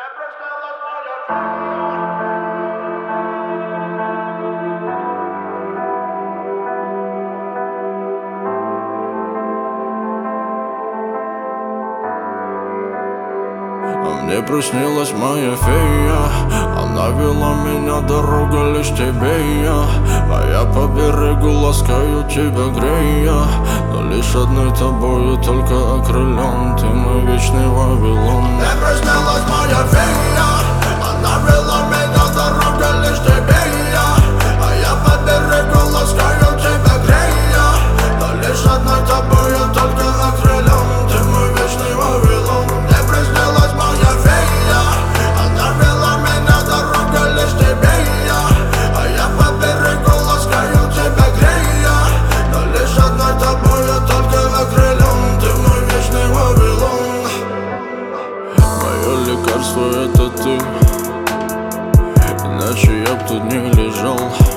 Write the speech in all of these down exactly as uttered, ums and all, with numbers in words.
Мне приснилась моя фея, она вела меня, дорога лишь тебе и я. А я по берегу ласкаю тебя, грея, но лишь одной тобою только окрылен. Ты мой вечный Вавилон. Мне приснилась моя фея, она вела меня, дорога лишь тебе и я. А я по берегу ласкаю тебя, грея, но лишь одной тобою только окрылен. Ты мой вечный Вавилон. Мне приснилась моя фея, она вела меня, дорога лишь тебе и я. А я по берегу ласкаю тебя, грея, но лишь одной тобою только окрылен. Ты мой вечный Вавилон. Мое лекарство — это ты, иначе я б тут не лежал.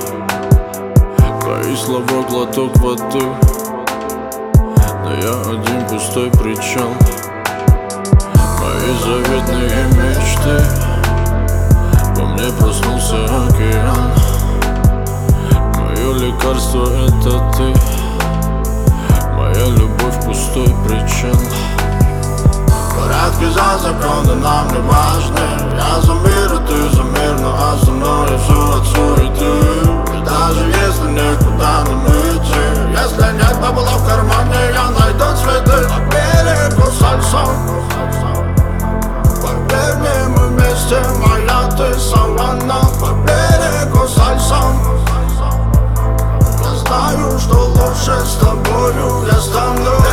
Твои слова — глоток воды, но я один пустой причал. Мои заветные мечты, во мне проснулся океан. Мое лекарство — это ты, моя любовь — пустой причал. Порядки за законы нам не важны. Я за мир, а ты за мир, ну а со мной я все от суеты. И даже если никуда нам идти, если нет бабла в кармане, я найду цветы на берегу сальсон. Поверь мне, мы вместе, моя ты саванна. По берегу сальсон. Я знаю, что лучше с тобою я стану.